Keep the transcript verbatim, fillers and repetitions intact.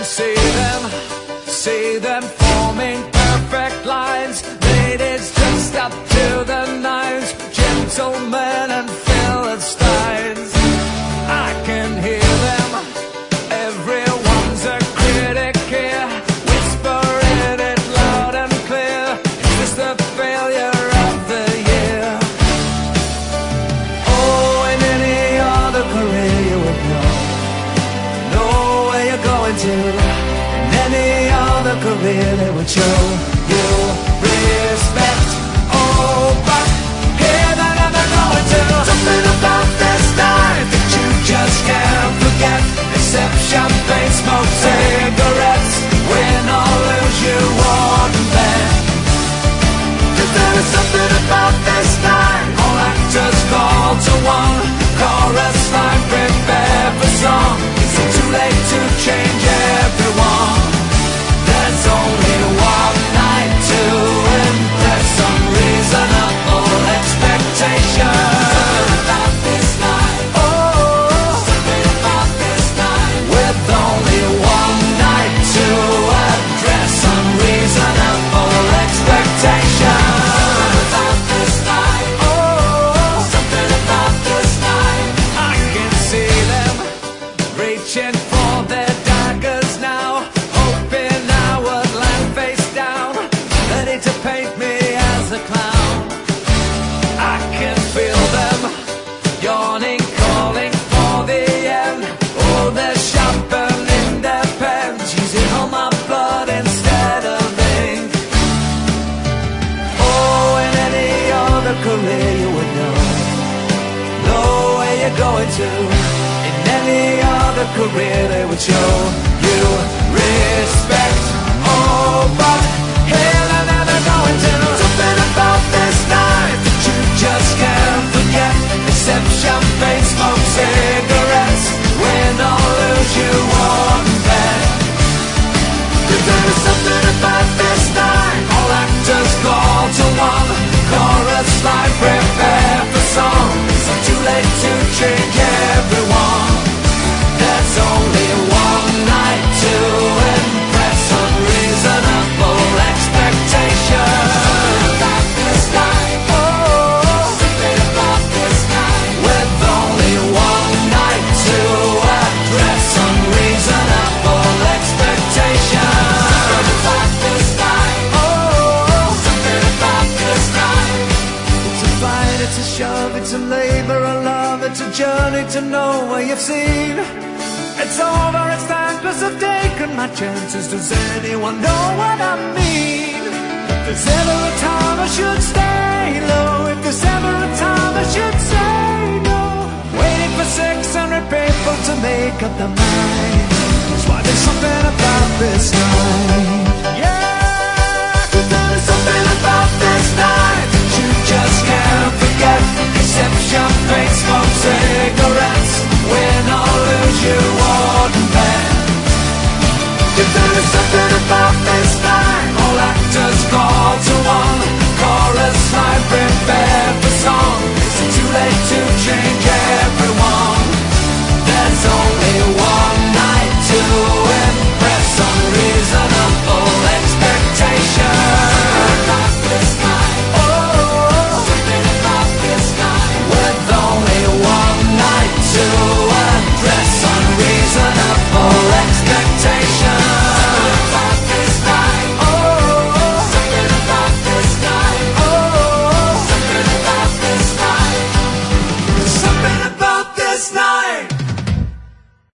see them, see them forming perfect lines. Ladies dressed up to the nines, gentlemen and Philistines. I can hear them, everyone's a critic here, whispering it loud and clear. Is this the failure of the year? Oh, in any other career you would know, know where you're going to. In any other career they would show you respect. Oh, but here they're never going to. Something about this night that you just can't forget, except champagne, smoke, cigarettes. Win or lose, you won't bet. 'Cause there is something about this night. All actors call to one chorus line, prepare for song. Is it too late to change everyone? There's only one night to impress unreasonable expectations. Something about this night. Oh, something about this night. With only one night to address unreasonable expectations. Something about this night. Oh, something about this night. I can see them reaching for their daggers now, hoping I would land face down, ready to paint me as a clown. I can feel them yawning, calling for the end. Oh, they're sharpening their pens, using all my blood instead of ink. Oh, in any other career you would know, know where you're going to. In any other career they would show you respect. Oh, but here they're never going to. Something about this night that you just can't forget, except champagne, smoke, cigarettes. Win or lose, you won't bet. 'Cause there is something about this night. All actors call to one chorus line, prepare for song. Is it too late to change everyone? There's only one night to impress unreasonable expectations. Something about this night. Oh, something about this night. With only one night to address unreasonable expectations. Something about this night. Oh, something about this night. It's a fight, it's a shove, it's a labor of love, it's a journey to know where you've seen. It's over, it's thankless, I've taken my chances. Does anyone know what I mean? If there's ever a time I should stay low, if there's ever a time I should say no, waiting for six hundred people to make up their mind. That's why there's something about this night. Yeah, 'cause there is something about this night that you just can't forget, except champagne.